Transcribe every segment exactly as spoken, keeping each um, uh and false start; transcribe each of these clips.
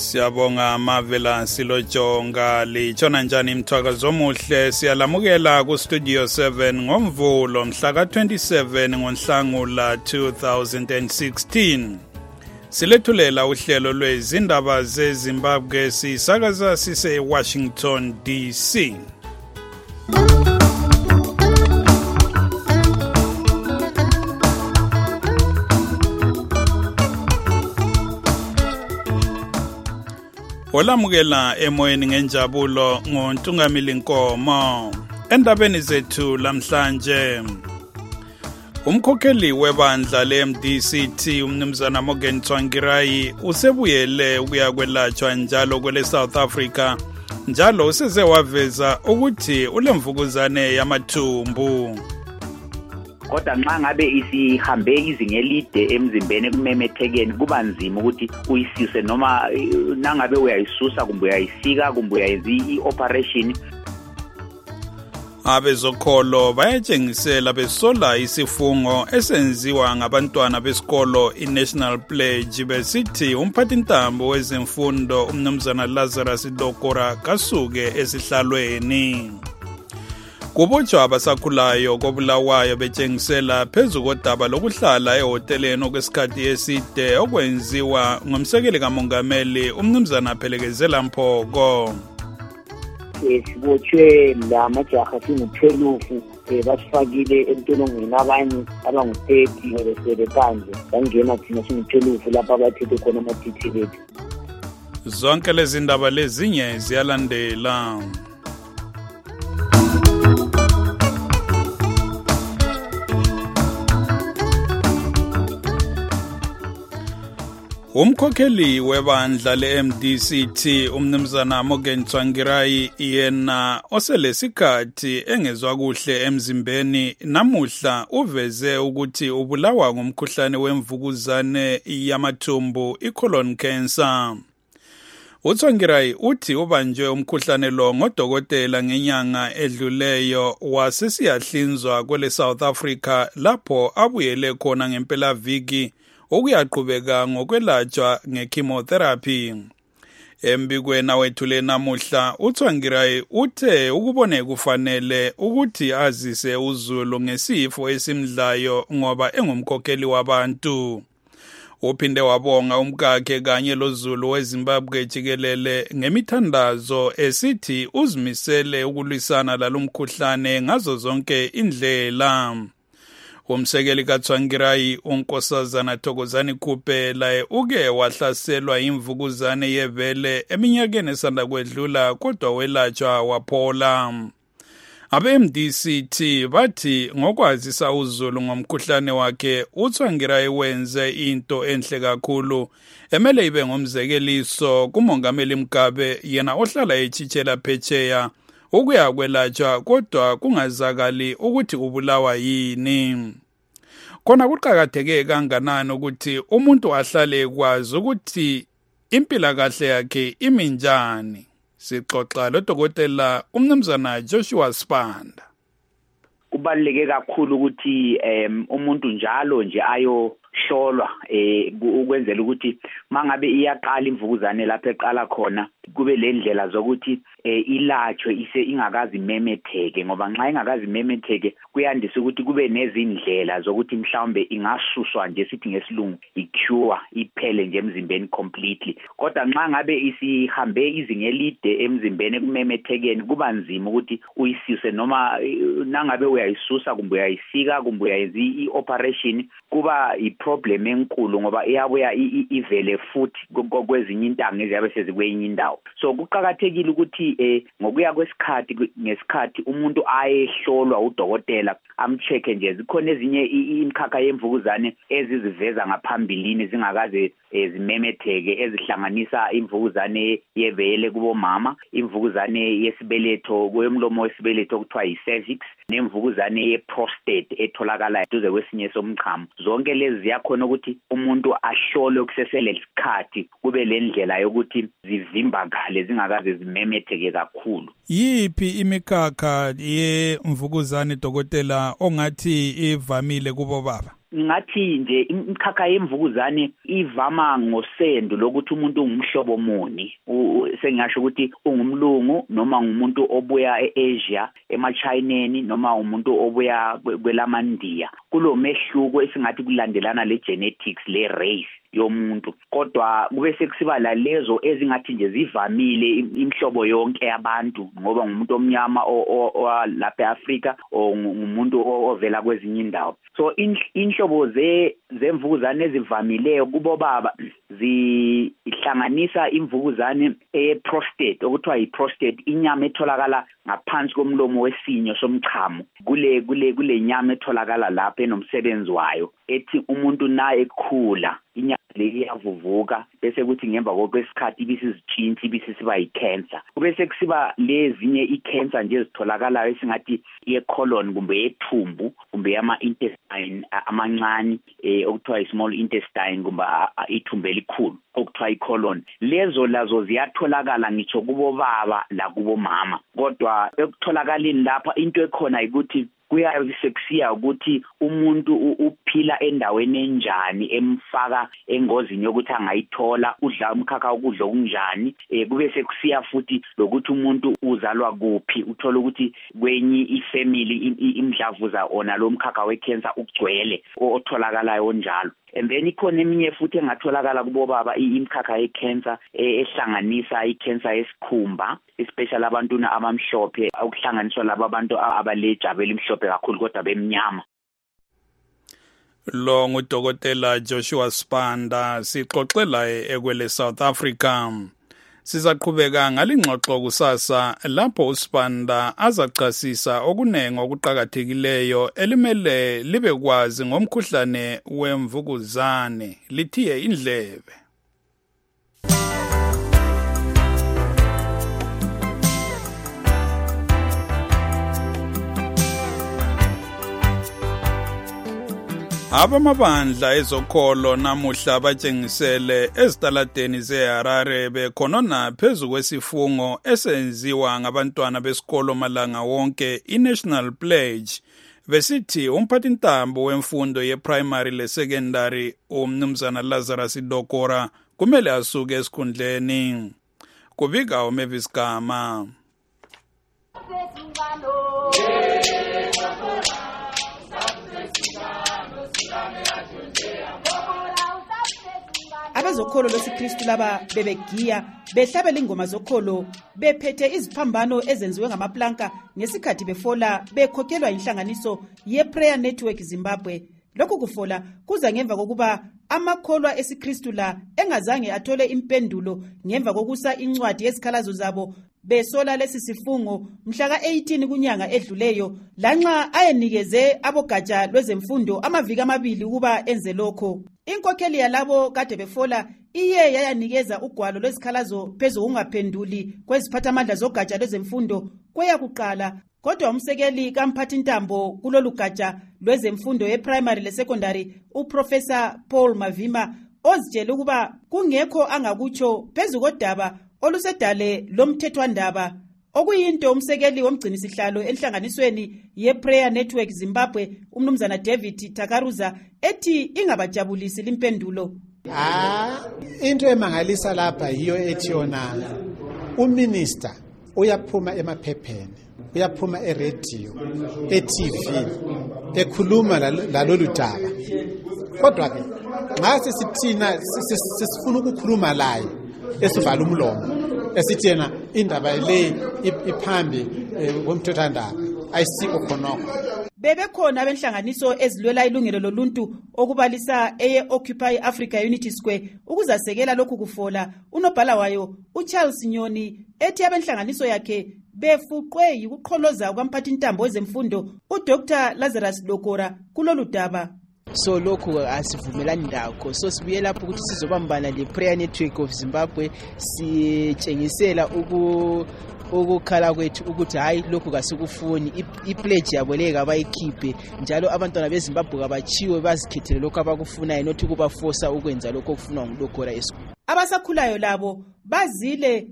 Siyabonga Mavela Silojonga litshona njani mthwakazi omuhle siyalamukela ku Studio seven ngomvulo mhla ka twenty-seven ngoNhlangula two thousand sixteen. Silethulela uhlelo lwezindaba zeZimbabwe sisakaza sise Washington D C. Olamukela emoyeni ngenjabulo ngoNtungamili Nkomo. Endabeni zethu lamhlanje umkhokheli webandla le-M D C T umnumzana Morgan Tsvangirai usebuyele ukuya kwelatshwa njalo kwele South Africa njalo useze waveza ukuthi ulemvukuzane yamathumbu. Kodwa nxa ngabe isihambe izinga elide emzimbeni kumemethekeni kuba nzima ukuthi uyisise noma nangabe uyayisusa kumbe uyayisika kumbe uyayenza i-operation. Abezokholo bayatshengisela besola isifungo esenziwa ngabantwana besikolo i-National Pledge besithi umphathintambo wezemfundo umnumzana Lazarus Dokora kasuke esihlalweni. Kubotshwa abasakhulayo kobulawayo betshengisela phezu kodaba lokuhlala ehoteleni okwesikhathi eside okwenziwa ngomsekeli kamongameli umnumzana Phelekezela Mphoko. Sibotshwe la majaha singu-twelve basifakile entolongweni abanye abangu-thirty besele phandle bangena thina singu-twelve lapha abathethe khona amathithi bethu. Zonke lezi ndaba lezinye ziyalandela. Umkhokheli webandla le-M D C T umnumzana Morgan Tsvangirai yena oselesikhathi engezwa kuhle emzimbeni namuhla uveze ukuthi ubulawa ngumkhuhlane wemvukuzane yamathumbu i-colon cancer. uTsvangirai uthi ubanjwe umkhuhlane lo ngodokotela ngenyanga edluleyo wasesiyahlinzwa kwele South Africa lapho abuyele khona ngempelaviki okuyaqhubeka ngokwelatshwa ngechemotherapy. Embikweni awethule namuhla uTsvangirai uthe ukubone kufanele ukuthi azise uZulu ngesifo esimdlayo ngoba engumkhokheli wabantu. Uphinde wabonga umkakhe kanye loZulu weZimbabwe jikelele ngemithandazo esithi uzimisele ukulwisana lalomkhuhlane ngazo zonke indlela. Umsekeli kaTsvangirai uNkosazana Thokozani Kupela uke wahlaselwa imvukuzane yevele eminyakeni esanda kwedlula kodwa welatshwa waphola. Abe-M D C T bathi ngokwazisa uZulu ngomkhuhlane wakhe uTsvangirai wenze into enhle kakhulu emele ibe ngomzekeliso kumongameli Mugabe yena ohlala echitshela phetsheya ukuya kwelatshwa kodwa kungazakali ukuthi ubulawa yini. Khona kuqhakatheke kanganani ukuthi umuntu ahlale kwazi ukuthi impilakahle yakhe iminjani. Sixoxa lodokotela umnumzana Joshua Spanda. Kubaluleke kakhulu ukuthi um umuntu njalo nje ayo hlolwa eh ukwenzela ukuthi mangabe iyaqala imvukuzane lapha eqala khona kube le ndlela zokuthi ilatshwe ise ingakazi memetheke ngoba nxa ingakazi memetheke kuyandisa ukuthi kube nezindlela zokuthi mhlawumbe ingasuswa nje sithi ngesilungu i-cure iphele nje emzimbeni completely. Kodwa nxa ngabe isihambe izinga elide emzimbeni kumemethekeni kuba nzima ukuthi uyisise noma nangabe uyayisusa kumbe uyayisika kumbe uyayenza i-operation kuba i-problem enkulu ngoba iyabuya ivele futhi kwezinye intanga eziyabe sezikwenye indawo. So kuqhakathekile ukuthi eh ngokuya kwesikhathi ngesikhathi umuntu ayehlolwa udokotela amcheke nje zikhona ezinye imkhakha yemvukuzane eziziveza ngaphambilini zingakaze ezimemetheke ezihlanganisa imvukuzane yevele kubomama, imvukuzane yesibeletho kwemlomo wesibeletho okuthiwa yi-cervix nemvukuzane ye-prostate etholakala duze kwesinye somchamo. Zonke lezi ziyakhona ukuthi umuntu ahlole kuseselesikhathi kube le ndlela yokuthi zivimbakale zingakaze zimemetheke kakhulu. Yiphi imikhakha yemvukuzane dokotela ongathi ivamile kubo baba? ngathi nje imkhakha yemvukuzane ivama ngosendo lokuthi umuntu ungumhlobo muni. Sengisho ukuthi ungumlungu noma ngumuntu obuya eAsia, emachineni noma umuntu obuya kwelamandiya. Kulo mehluko esingathi kulandelana le genetics le race yomuntu, kodwa kube sekusiba la lezo ezingathi nje zivamile imhlobo yonke yabantu, ngoba ngumuntu omnyama lapha eAfrika o ngumuntu ovela kwezinye indawo. So inhlobo ze zemvukuzane ezivamileyo kubo baba zihlanganisa imvukuzane e-prostate, okuthiwa yi-prostate, inyama etholakala ngaphansi komlomo wesinyo somchamo. Kule kule kule nyama etholakala lapha enomsebenzi wayo, ethi umuntu naye ekhula inyama le iyavuvuka bese kuthi ngemva kokwesikhathi ibisizitshintsha ibisisiba yi-cancer. Kube sekusiba lezinye i-cancer nje ezitholakalayo esingathi ye-colon kumbe yethumbu kumbe ama-intestine amancane eh okuthiwa i-small intestine kumbe ithumbu elikhulu okuthiwa i-colon. Lezo lazo ziyatholakala ngitsho kubo baba la kubo mama, kodwa ekutholakaleni lapha into ekhona ukuthi kuyabe sekusiya ukuthi umuntu uphila endaweni enjani emfaka engozini yokuthi angayithola, udla umkhakha ukudla okunjani. Eh kube sekusiya futhi lokuthi umuntu uzalwa kuphi, uthola ukuthi kwenye ifamily imdlavuza ona lo mkhakha wecancer ugcwele otholakalayo onjalo. And then ikhona eminye futhi engatholakala kubo baba imkhakha yecancer ehlanganisa icancer yesikhumba, especially abantuna abamhlophe, ukuhlanganiswa laba abantu abalejaba elimhlophe kakhulu kodwa bemnyama. Lo ngudokotela Joshua Spanda sixoxela ekwele South Africa. Sizaqhubeka ngalingxoxo kusasa lapho uSpanda azachasisa okunengi okuqhakathekileyo elimele libe kwazi ngomkhuhlane wemvukuzane. Lithiye indlebe. Abamabandla ezokholo namuhla batshengisele ezitaladeni zeHarare bekhonona phezu kwesifungo esenziwa ngabantwana besikolo malanga wonke iNational Pledge, besithi umphathintambo wemfundo yeprimary lesecondary umnumzana Lazarus Dokora kumele asuke esikhundleni. Kubika uMavis Gama. Abezokholo lwesiKristu laba bebegiya behlabela ingoma zokholo bephethe iziphambano ezenziwe ngamaplanka ngesikhathi befola bekhokhelwa inhlanganiso ye-Prayer Network Zimbabwe. Lokhu kufola kuza ngemva kokuba amakholwa esiKristu la engazange athole impendulo ngemva kokusa incwadi yezikhalazo zabo besola lesi sifungo mhla ka-eighteen kunyanga edluleyo, lanxa ayenikeze abogatsha lwezemfundo amaviki amabili ukuba enze lokho. Inkokheli yalabo kade befola iye yayanikeza ugwalo lwezikhalazo phezu ungaphenduli kweziphathamandla zogatsha lwezemfundo kweyakuqala, kodwa umsekeli kamphathintambo kulolu gatsha lwezemfundo ye-primary le-secondary uProfessor Paul Mavima ozitshela ukuba kungekho angakutsho phezu kodaba olusedale lomthethwandaba, okuyinto umsekeli womgcinisihlalo enhlanganisweni ye-Prayer Network Zimbabwe umnumzana David Takaruza ethi ingabajabulisi limpendulo. Ah, into emangalisa lapha yiyo ethi yona uminister uyaphuma emaphepheni, uyaphuma eradio, e-T V, ekhuluma lalolu daba. Kodwa ke nxa sisithina sisifuna ukukhuluma laye esivala umlomo esithi yena indaba le iphambi komthethwandaba ayisikho khonokho. Bebekhona benhlanganiso ezilwela ilungelo loluntu okubalisa eye Occupy Africa Unity Square ukuzasekela lokhu kufola. Unobhala wayo uCharles Nyoni ethi abenhlanganiso yakhe befuqwe yikuqholoza kwamphathintambo wezemfundo uDr Lazarus Dokora kulolu daba. So lokhu asivumelani ndakho, so sibuye lapho ukuthi sizobambana le-Prayer Network of Zimbabwe sitshengisela uku ukukhala kwethu ukuthi hayi lokhu kasikufuni, i-pledge yabo le kabayikhiphe, njalo abantwana beZimbabwe kabachiwe bazikhethele lokhu abakufunayo nothi kubaforsa ukwenza lokho okufunwa ngudokora esikhulu. Abasakhulayo labo bazile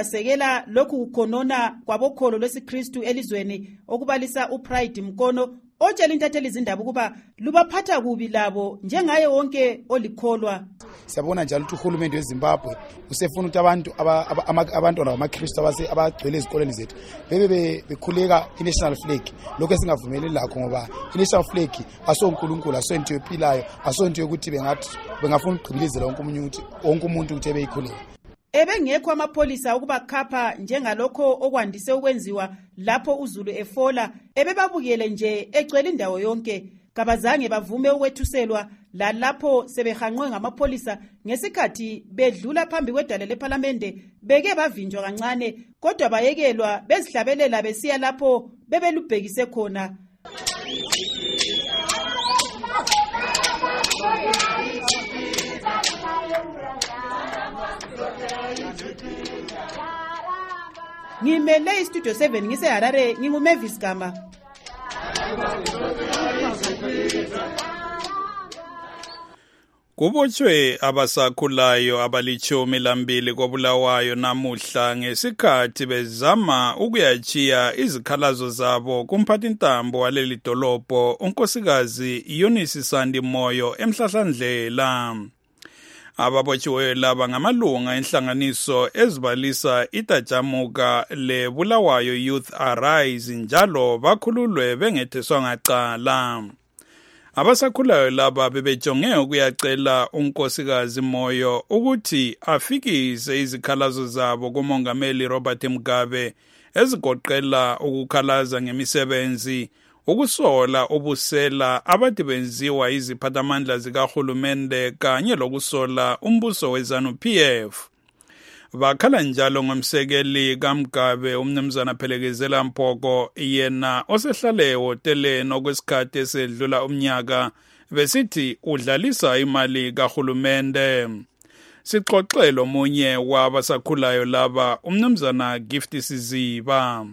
ukuzasekela lokhu kukhonona kwabokholo lwesiKristu elizweni okubalisa uPride Mkono, otshela intatheli izindaba ukuba lubaphatha kubi labo njengaye wonke olikholwa. Siyabona njalo ukuthi uhulumende weZimbabwe usefuna ukuthi abantu abantwana bamaKristu abagcwele ezikoleni zethu bebe bekhuleka i-national flag. Lokho esingavumeli lakho ngoba i-national flag asonkulunkulu, asonto ephilayo, asonto yokuthi bengathi bengafuna ukugqilizela wonke umuntu wonke umuntu ukuthi ebeyikhuleka. Ebengekho amapholisa ukuba khapha njengalokho okwandise ukwenziwa lapho uZulu efola, ebebabukele nje egcwele indawo yonke, kabazange bavume ukwethuselwa la lapho sebehanqwe ngamapholisa ngesikhathi bedlula phambi kwedale leParliament. Beke bavinjwa kancane kodwa bayekelwa bezihlabelela besiya lapho bebelubhekise khona. Ngimele iStudio seven ngise Harare, nginguMavis Gama. Kubotshwe abasakhulayo abalichumi lambili kobulawayo namuhla ngesikhathi bezama ukuyachiya izikhalazo zabo kumphathintambo waleli dolobho unkosikazi Eunice Sandi Moyo eMhlahlandlela. Ababotshiweyo laba ngamalunga enhlanganiso ezibalisa itajamuka le Bulawayo Youth Arise njalo bakhululwe bengetheswa ngacala. Abasakhulayo laba bebejonge ukuyacela unkosikazi Moyo ukuthi afikise izikhalazo zabo kumongameli Robert Mugabe ezigoqela ukukhalaza ngemisebenzi, ukusola ubusela abathi benziwa iziphathamandla zikahulumende kanye lokusola umbuso weZanu-P F. Bakhala njalo ngomsekeli kaMgabe umnumzana Phelekezela Mphoko, yena osehlale ehoteleni okwesikhathi esedlula umnyaka besithi udlalisa imali kahulumende. Sixoxele omunye wabasakhulayo laba umnumzana Gift Siziba.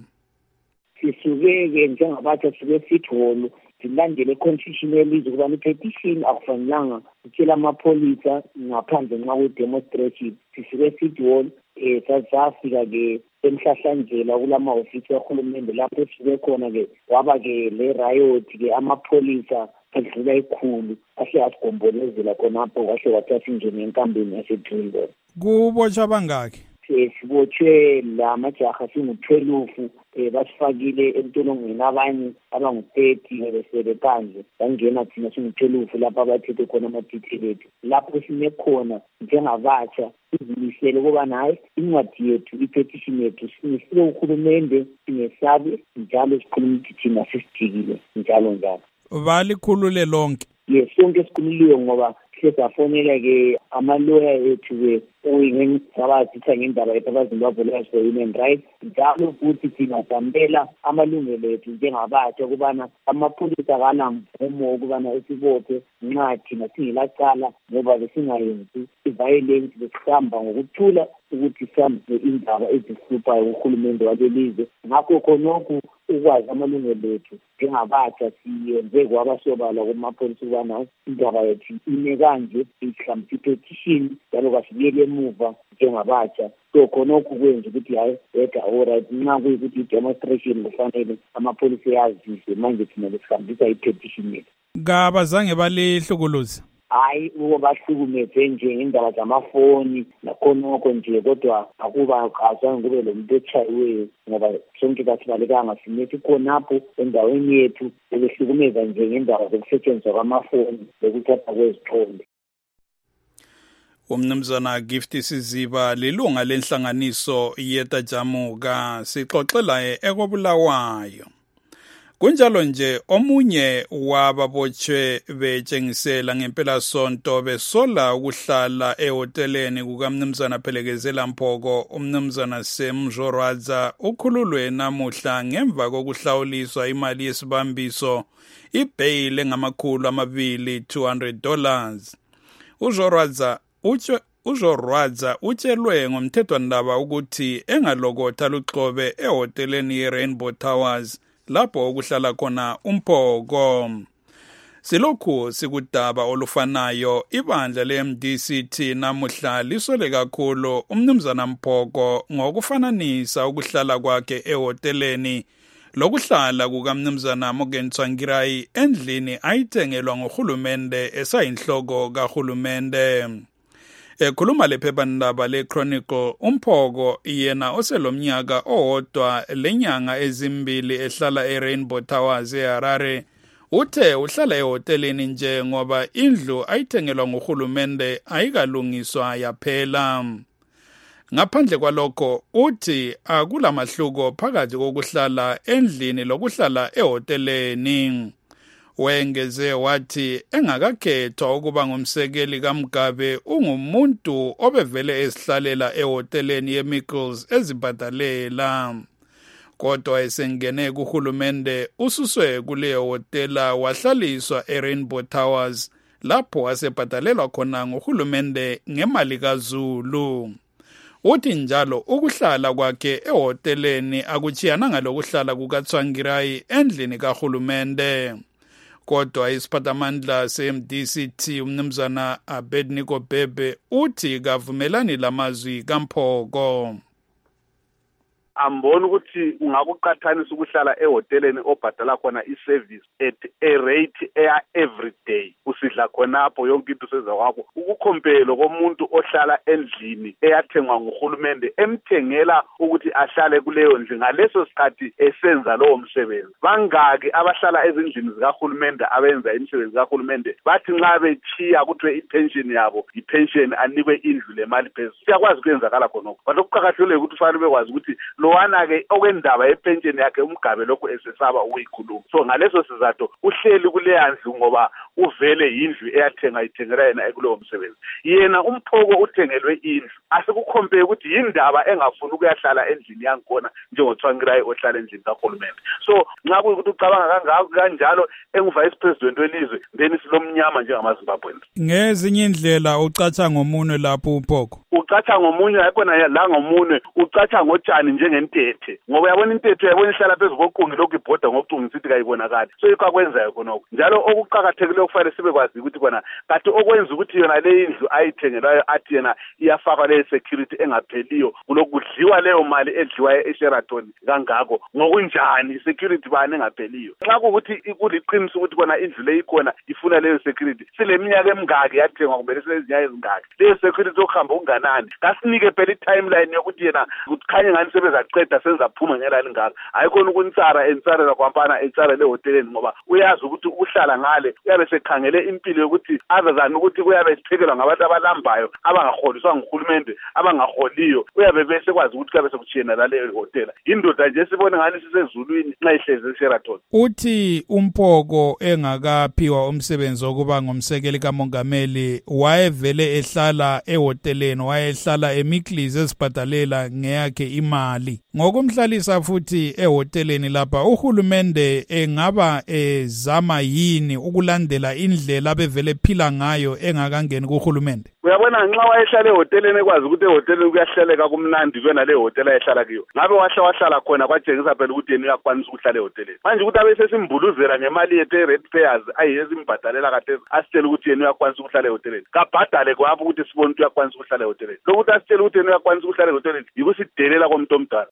Sisukeke njengabathi sibe sitholo silandele constitution yelizwe kuba i-petition akufanelanga sitshela amapholisa ngaphandle nxa ku-demonstration. Sisuke sitholo eh sasafika-ke eMhlahlandlela kulamahhovisi kahulumende lapho sisuke khona-ke kwaba-ke le riot-ke amapholisa adlula ikhulu ahle asigombolezela khonapho kahle kwathi asingene enkambeni yasedrillon. Kubotshwa bangaki? Sibotshwe la majaha singu-twelve um basifakile entolongweni, abanye abangu-thirty besele phandle bangena thina singu-twelve lapho abathethe khona amathithi ethu. Lapho sime khona njengabatsha sizimisele ukubana hayi incwadi yethu i-petition yethu sinisile uhulumende, singesabi njalo sikhuluma ukuthi thina sesijikile njalo njalo. Balikhulule lonke? Yes, sonke sikhululiwe ngoba sesafonela-ke amaloya ethu-ke oyingengisabazitha ngendaba yethu abaZimbabwe Lawyers for Human Rights, njalo futhi thina samela amalungelo ethu njengabatsha ukubana amapholisa akanamvumo ukubana esibophe nxa thina singelacala ngoba besingayenzi i-violence, besihamba ngokuthula ukuthi sambe indaba ezihluphayo uhulumende walelizwe. Ngakho khonokhu ukwazi amalungelo ethu njengabatsha siyenze kwabasobala kumapholisa ukubana indaba yethu ime kanje, sihlambisa i-petition njalo kasibuyele emuva njengabatsha. So khonokhu kwenza ukuthi hayi weda alright nxa kuyikuthi i-demonstration kufanele amapholisa yazise manje thina besihambisa i-petition yethu. Kabazange balihlukuluza? Hayi uba bahlukumeze nje ngendaba zamafoni nakhonokho nje, kodwa akuba azange kube lo muntu echayiweyo ngoba sonke kasibalekanga sinethi khonapho endaweni yethu bebehlukumeza nje ngendaba zokusetshenziswa kwamafoni lokuthatha kwezithombe. Umnumzana Gift Siziba lilunga lenhlanganiso yetajamuka sixoxela ekobulawayo. Kunjalo nje omunye wababotshwe betshengisela ngempela sonto besola ukuhlala ehoteleni kukamnumzana Phelekezela Mphoko, umnumzana Semjorwadza ukhululwe namuhla ngemva kokuhlawuliswa imali yesibambiso ibail engamakhulu amabili two hundred dollars. Ujorwadza utsho Ujorwadza utshelwe ngomthethwandaba ukuthi engalokotha luxobe ehoteleni yeRainbow Towers lapho okuhlala khona uMphoko. Silokhu sikudaba olufanayo ibandla le-M D C T namuhla lisole kakhulu umnumzana Mphoko ngokufananisa ukuhlala kwakhe ehoteleni lokuhlala kukamnumzana Morgan Tsvangirai endlini ayithengelwa ngohulumende esayinhloko kahulumende. Ekhuluma lephephandaba leChronicle, uMphoko yena oselomnyaka owodwa lenyanga ezimbili ehlala eRainbow Towers eHarare uthe uhlala ehoteleni nje ngoba indlu ayithengelwa ngohulumende ayikalungiswa yaphela. Ngaphandle kwalokho uthi akulamahluko phakathi kokuhlala endlini lokuhlala ehoteleni. Wengeze wathi engakakhethwa ukuba ngumsekeli kaMgabe ungumuntu obevele esihlalela ehoteleni yeMickles ezibhadalela. Kodwa esengene kuhulumende ususwe kuleyo hotela wahlaliswa eRainbow Towers lapho asebhadalelwa khona ngohulumende ngemali kaZulu. Uthi njalo ukuhlala kwakhe ehoteleni akuchiyana ngalokuhlala kukaTsvangirai endlini kahulumende. Kodwa isiphathamandla se-M D C T umnumzana Abednego Bebe uthi kavumelani lamazwi kaMphoko. Ambona ukuthi ungakuqathanisa ukuhlala ehoteleni obhadala khona iservice at a rate eya every day usidla khonapho yonke into seza kwakho ukukhompela komuntu ohlala endlini eyathengwa nguhulumende emthengela ukuthi ahlale kuleyo ndlu ngaleso sikhathi esenza lowo msebenzi. Bangaki abahlala ezindlini zikahulumende abenza imisebenzi kahulumende bathi nxa bechiya kuthiwe ipension yabo ipension anikwe indlu lemali phezulu. Siyakwazi kwenzakala khonokho kodwa kuqhakathekile ukuthi ufanele bekwazi ukuthi lowana ke okwendaba yepension yakhe uMgabe lokho esesaba ukuyikhuluma. So ngaleso sizathu uhleli kuleya ndlu ngoba uvele indlu eyathenga ithengela yena ekulowo msebenzi. Yena uMphoko uthengelwe indlu asikukhompe ukuthi yindaba engafuni ukuyahlala endlini yakhona njengoTsvangirai ohlala endlini kahulumende. So nxa kuyikuthi ucabanga kangaka kanjalo enguvice president welizwe then silomnyama njengamaZimbabweans. Ngezinye indlela ucatsha ngomunwe lapho uMphoko. Ucatsha ngomunwe ayikona la ngomunwe ucatsha ngotshani njengentethe ngoba yabona intethe yabona ihlala phezulu koqungi lokhu ibhoda ngokucunga isithi kayibonakala. So ikakwenzayo khonokho njalo okuqhakathekile okufanele sibe kwazi ukuthi kona kanti okwenza ukuthi yona le indlu ayithengelwayo athi yena iyafakwa le security engapheliyo kulokudliwa leyo mali edliwayo eSheraton kangako ngokunjani security bani engapheliyo. Xa ukuthi kuliqiniso ukuthi kona indlu le ikhona ifuna leyo security sileminyaka emingaki yathengwa kumbe silezinyaka ezingaki leyo security okuhamba unganani kasinike phela i-timeline yokuthi yena kukhanye ngani sebezaceda senza phuma ngela lingaka ayikhona ukuntsara entsarela kwampana entsara le hoteleni ngoba uyazi ukuthi ukuhlala ngale uyabe sekhangele impilo yokuthi azazana ukuthi kuyabe siphekelwa ngabantu abalambayo abangaholiswa nguhulumende abangaholiyo uyabe bese kwazi ukuthi kuyabe sekuchiyena la leyo hotela indoda nje sibone ngani sisezulwini nxa ihlezi eSheraton. Uthi uMphoko engakaphiwa umsebenzi wokuba ngumsekeli kamongameli wayevele ehlala ehoteleni wayehlala eMickles ezibhadalela ngeyakhe imali. Ngokumhlalisa futhi ehoteleni lapha uhulumende engaba ezama yini ukulandela indlela abevele phila ngayo engakangeni kuhulumende. Uyabona nxa wayehlala ehoteleni ekwazi ukuthi ehoteleni kuyahlaleka kumnandi kwena le hotel ayehlala kuyo ngabe wahla wahlala khona kwatshengisa phela ukuthi yena uyakwanisa ukuhlala ehoteleni manje ukuthi abe sesimbuluzela ngemali yethu e-ratepayers ayesimbhadalela kade asitshela ukuthi yena uyakwanisa ukuhlala ehoteleni kabhadale kwapho ukuthi sibone ukuthi uyakwanisa ukuhlala ehoteleni lokuthi asitshela ukuthi yena uyakwanisa ukuhlala ehoteleni yikusidelela komuntu omdala.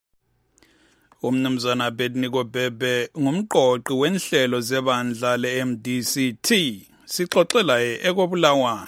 Umnumzana Abednego Bebe ngumqoqi wenhlelo zebandla le-M D C T sixoxela ekobulawayo.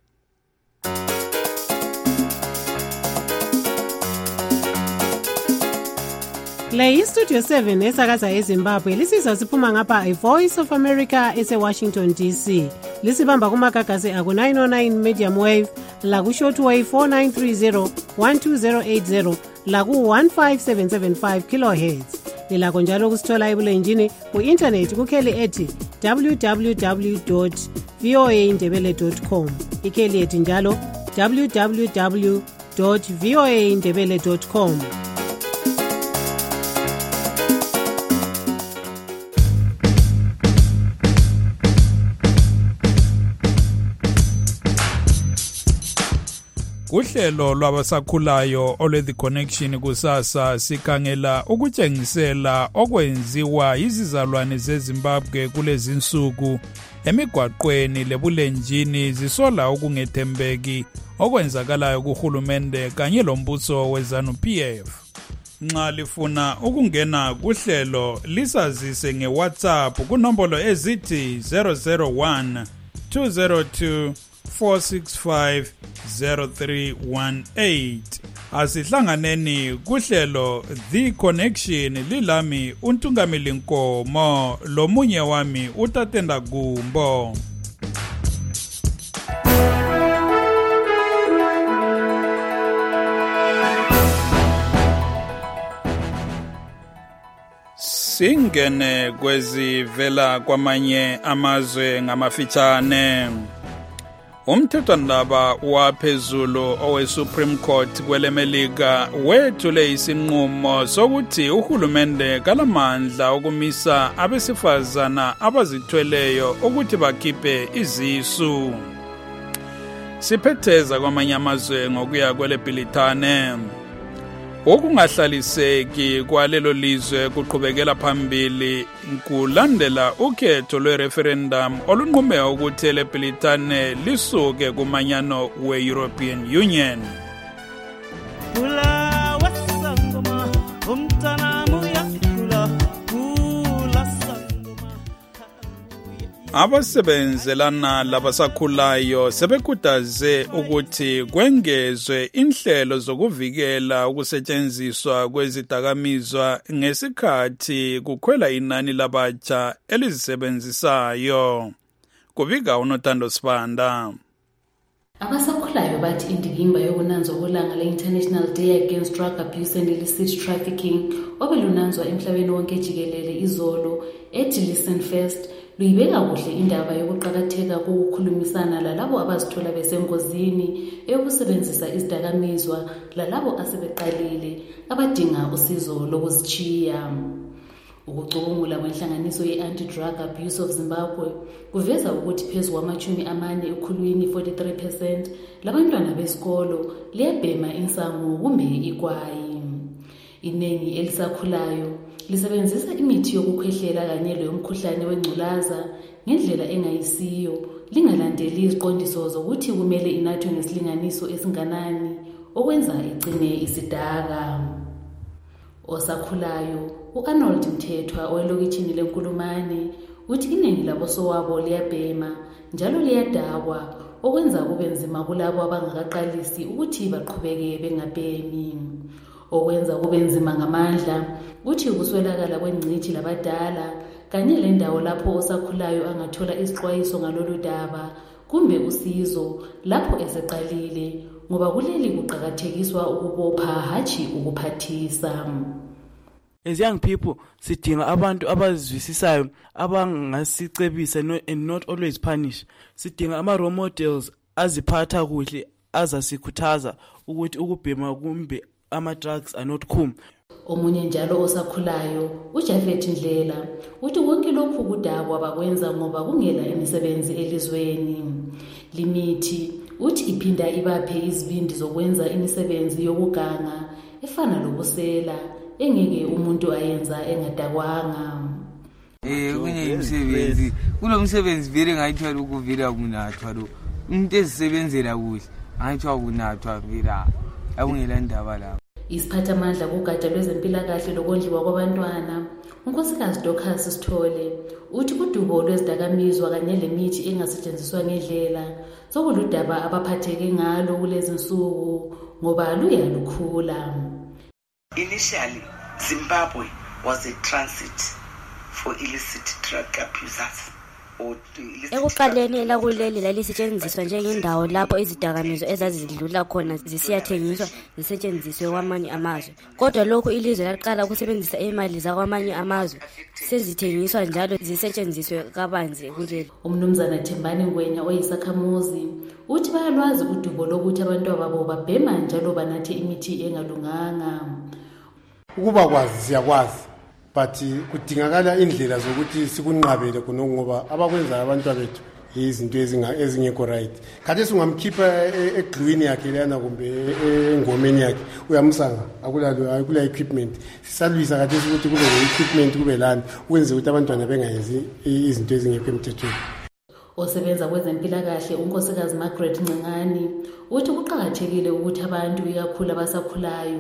Le iStudio seven esakaza eZimbabwe lisizwa siphuma ngapha iVoice of America ese-Washington D C. Lisibamba kumagagasi aku nine oh nine medium wave, laku shortwave four nine three zero, one two zero eight zero, laku one five seven seven five kilohertz. Lilakho njalo kusithola ebulenjini ku-internet kukheli ethi w w w dot v o a ndebele dot com. Ikheli ethi njalo w w w dot v o a ndebele dot com. Kuhlelo lwabasakhulayo olwe-The Connection kusasa sikhangela ukutshengisela okwenziwa izizalwane zeZimbabwe kulezi nsuku emigwaqweni lebulenjini zisola ukungethembeki okwenzakalayo kuhulumende kanye lombuso weZANU P F. nxa lifuna ukungena kuhlelo lisazise ngeWhatsApp kunombolo ezithi zero zero one two zero two four six five zero three one eight. Asihlanganeni kuhlelo The Connection lilami uNtungamili Nkomo lomunye wami uTatenda Gumbo. Singene kwezi vela kwamanye amazwe ngamafitshane. Umthethwandaba waphezulu owe Supreme Court kwelemelika wethule isinqumo sokuthi uhulumende kalamandla ukumisa abesifazana abazithweleyo ukuthi bakhiphe izisu. Siphetheza kwamanye amazwe ngokuya kwele Bhilithane. Ukungahlaliseki kwalelo lizwe kuqhubekela phambili kulandela ukhetho lwe-referendum olunqume ukuthi eLebhilithane lisuke kumanyano we-European Union. Abasebenzelana labasakhulayo sebekhuthaze ukuthi kwengezwe inhlelo zokuvikela ukusetshenziswa kwezidakamizwa ngesikhathi kukhwela inani labatsha elizisebenzisayo. Kubika uNothando Sibanda. Abasakhulayo bathi indikimba yokunanzwa kolanga le-International Day Against Drug Abuse and Illicit Trafficking obelunanzwa emhlabeni wonke jikelele izolo ethi Listen First luyibeka kuhle indaba yokuqakatheka kokukhulumisana lalabo abazithola besengozini eyokusebenzisa izidakamizwa lalabo asebeqalile abadinga usizo lokuzichiya. Ukucubungula kwenhlanganiso ye-Anti-Drug Abuse of Zimbabwe kuveza ukuthi phezu kwamachumi amane ekhulwini forty-three percent labantwana besikolo liyabhema insangu kumbe ikwayi. Inengi elisakhulayo lisebenzisa imithi yokukhwehlela kanye leyomkhuhlane wengculaza ngendlela engayisiyo lingalandeli iziqondiso zokuthi kumele inathwe ngesilinganiso esinganani okwenza igcine isidaka. Osakhulayo u-Arnold Mthethwa owelokitshini leNkulumane uthi iningi labosowabo liyabhema njalo liyadakwa okwenza kube nzima kulabo abangakaqalisi ukuthi baqhubeke bengabhemi. Okwenza kube nzima ngamandla uthi ukuswelakala kwengcithi labadala kanye lendawo lapho osakhulayo angathola izixwayiso ngalolu daba kumbe usizo lapho eseqalile ngoba kuleli kuqakathekiswa ukubopha hathi ukuphathisa. As young people, sidinga abantu abazivisisayo abangasicebisa and not always punish. Sidinga ama role models aziphatha kuhle azasikhuthaza ukuthi ukubhema kumbe ama drugs are not cool. Omunye njalo osakhulayo uJafet Ndlela uthi konke lokhu kudakwa bakwenza ngoba kungela imisebenzi elizweni. Limithi uthi iphinda ibaphe izibindi zokwenza imisebenzi yokuganga efana lokusela engeke umuntu ayenza engadakwanga. Eh kunye imisebenzi kulomsebenzi vele ngayithwala ukuvela kunathwa lo umuntu ezisebenzela kuhle ngayithwa kunathwa vela akungela ndaba la. Isiphathamandla kugatsha lwezempilakahle lokondliwa kwabantwana unkosikazi Dorcas Sithole uthi udubo lwezidakamizwa kanye lemithi engasetshenziswa ngendlela sokuludaba abaphatheke ngalo kulezi nsuku ngoba luyalukhula. Initially, Zimbabwe was a transit for illicit drug abusers. Ekuqaleni lakuleli lalisetshenziswa njengendawo lapho izidakamizwa ezazidlula khona zisiyathengiswa zisetshenziswe kwamanye amazwe. Kodwa lokho ilizwe laqala ukusebenzisa imali zakwamanye amazwe sezithengiswa njalo zisetshenziswe kabanzi kuleli. Umnumzana Thembani Ngwenya oyisakhamuzi uthi bayalwazi udubo lokuthi abantu babo babhema njalo banathe imithi engalunganga. Ukuba kwazi siyakwazi but kudingakala indlela zokuthi sikunqabele khona ngoba abakwenza abantu bethu izinto ezingekho right. Kade singamkhipha egluwini yakhe lana kumbe engomeni yakhe uyamsanga akulalo akula equipment sisalwisa kade ukuthi kube equipment kube lana ukwenza ukuthi abantwana bengayenzi izinto ezingekho emthethweni. Osebenza kwezempilakahle unkosikazi Margaret Ncengani uthi kuqhakathekile ukuthi abantu ikakhulu abasakhulayo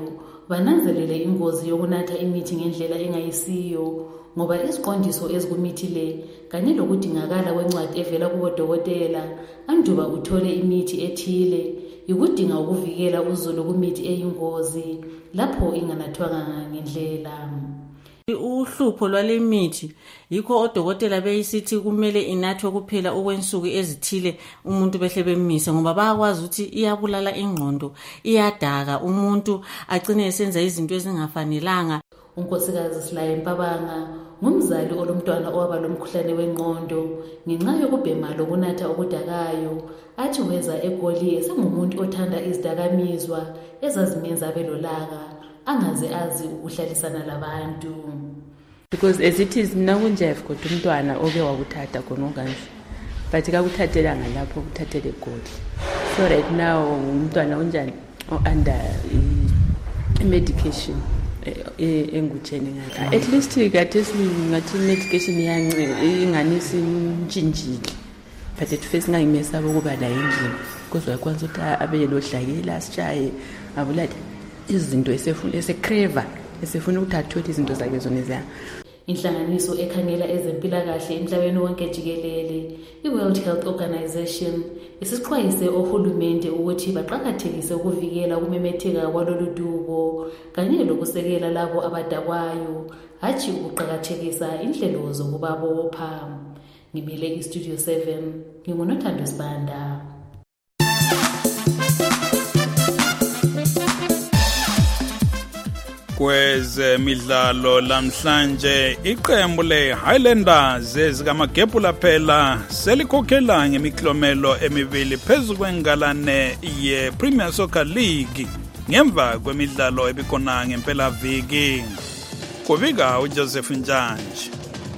bananzelele ingozi yokunatha imithi ngendlela engayisiyo ngoba iziqondiso ezikumithi le kanye lokudingakala kwencwadi evela kubodokotela anduba uthole imithi ethile yikudinga ukuvikela uzulu kumithi eyingozi lapho inganathwanga ngendlela. Uhlupho lwale mithi yikho odokotela beyisithi kumele inathwe kuphela okwensuku ezithile umuntu behle bemise ngoba bayakwazi ukuthi iyabulala ingqondo, iyadaka umuntu agcine esenza izinto ezingafanelanga. Unkosikazi Silaye Mpabanga ngumzali olomntwana owaba lomkhuhlane wengqondo ngenxa yokubhema lokunatha okudakayo. Athi weza eGoli esengumuntu othanda izidakamizwa ezazimenza abelolaka angaze azi ukuhlalisana labantu. Because as it is mina kunjefu kodwa umntwana oke wakuthatha khona okanje but kakuthathela ngalapho ukuthathele eGoli. So right now umntwana unjani under medication engutsheni ngaka. At least khathesi ngathi medication yancane inganisi intshintshile. But at first ngayimesaba ukuba la endlini kuzwa kwanza ukuthi abe lodlakela sitshaye abulala izinto esefuna esekreva esefuna ukuthi athole izinto zakhe zona eziya. Inhlanganiso ekhangela ezempilakahle emhlabeni wonke jikelele i-World Health Organization isixwayise ohulumende ukuthi baqakathekise ukuvikela ukumemetheka kwalolu dubo kanye lokusekela labo abadakwayo hatshi ukuqakathekisa inhlelo zokubabopha. Ngimile iStudio seven nginguNothando Sibanda. Kwezemidlalo lamhlanje iqembu le-Highlanders ezikamagebhula phela selikhokhela ngemiklomelo emibili phezu kwengalane ye-Premier Soccer League ngemva kwemidlalo ebikhona ngempelaviki. Kubika uJoseph Njanji.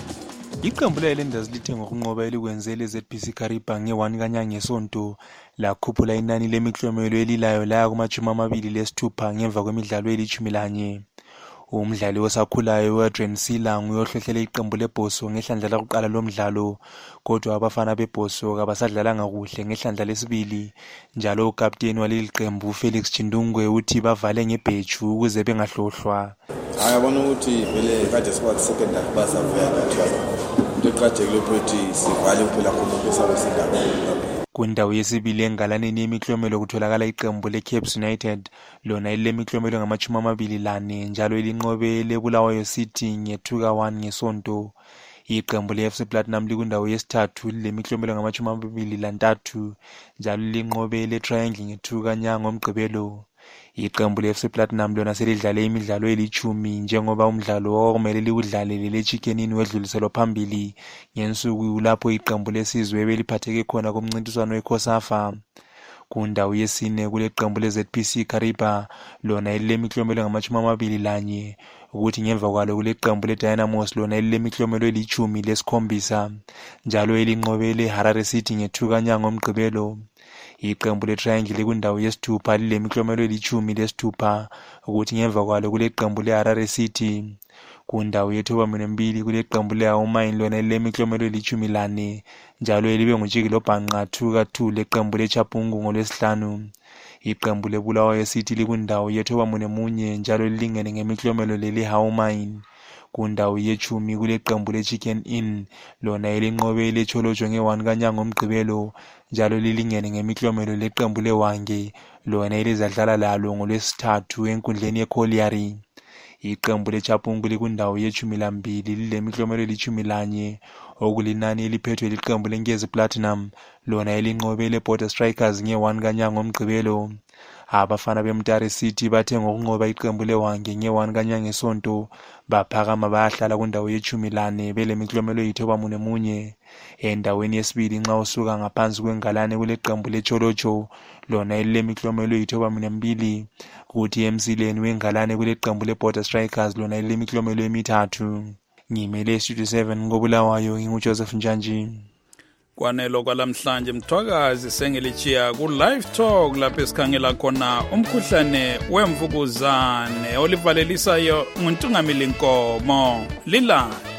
Iqembu le-Highlanders lithe ngokunqoba elikwenzele Z P C Kariba nge-one kaNyanga ngesonto lakhuphula inani lemiklomelo elilayo laya kumashumi amabili lesithupha ngemva kwemidlalo elishumi lanye. Umdlali osakhulayo uAdrian Silang uyohlohlela iqembu leBhoso ngehlandla lokuqala lomdlalo kodwa abafana beBhoso kabasadlalanga kuhle ngehlandla lesibili njalo ukapteni waleli qembu uFelix Chindungwe uthi bavale ngebheju ukuze bengahlohlwa. Ayabona ukuthi vele kade siba second half basavuya ngathi iqhajekile ukuthi sivale kuphela khona besaba sindaba. Kwindawo yesibili engalaneni yemiklomelo kutholakala iqembu leCapes United lona elilemiklomelo ngamashumi amabili lane njalo elinqobe leBulawayo City nge-two ka one ngesonto. Iqembu le-F C Platinum likundawo yesithathu lilemiklomelo ngamashumi amabili lantathu njalo linqobe le-Triangle nge-two kaNyanga ngomgqibelo. Iqembu le-F C Platinum lona selidlale imidlalo elichumi njengoba umdlalo okumele liwudlale lele-Chicken Inn wedluliselwa phambili ngensuku lapho iqembu lesizwe ebeliphatheke khona kumncintiswano weCOSAFA. Kundawo yesine kule qembu le-Z P C Kariba lona elilemiklomelo ngamashumi amabili lanye ukuthi ngemva kwalo kule qembu le-Dynamos lona elilemiklomelo elichumi lesikhombisa njalo elinqobe le-Harare City nge-two kaNyanga ngomgqibelo. Iqembu le-Triangle likundawo yesithupha lilemiklomelo elichumi lesithupha ukuthi ngemva kwalo kule qembu le-Harare City. Kundawo yethoba mbili kule qembu le-Haumain lona elilemiklomelo elichumi lane njalo elibe ngutshikilo bhanqa two ka two leqembu leChapungu ngolwesihlanu. Iqembu leBulawayo City likundawo yethoba munye njalo lilingene ngemiklomelo leli-Haumain. Kundawo yechumi kule qembu leChicken Inn lona elinqobe leCholojo nge-one kaNyanga ngomgqibelo njalo lilingene ngemiklomelo leqembu leWange lona elizadlala lalo ngolwesithathu enkundleni yeColliery. Iqembu leChapungu likundawo yechumi lambili lilemiklomelo elichumi lanye okulinani eliphethwe liqembu leNkezi Platinum lona elinqobe leBorder Strikers nge-one kaNyanga ngomgqibelo. Abafana beMtare City bathe ngokunqoba iqembu leWange nge-one kaNyanga ngesonto baphakama bayahlala kundawo yechumi lane belemiklomelo eyithoba mune munye. Endaweni yesibili nxa usuka ngaphansi kwengalane kule qembu leCholocho lona elilemiklomelo eyithoba mune mbili kuthi emsileni wengalane kule qembu leBorder Strikers lona elilemiklomelo emithathu. Ngimele Studio seven ngoBulawayo nginguJoseph Njanji. Kwanelo kwalamhlanje mthwakazi sengelichiya ku live talk lapho esikhangela khona umkhuhlane wemvukuzane olivalelisayo nguntungamili Nkomo lila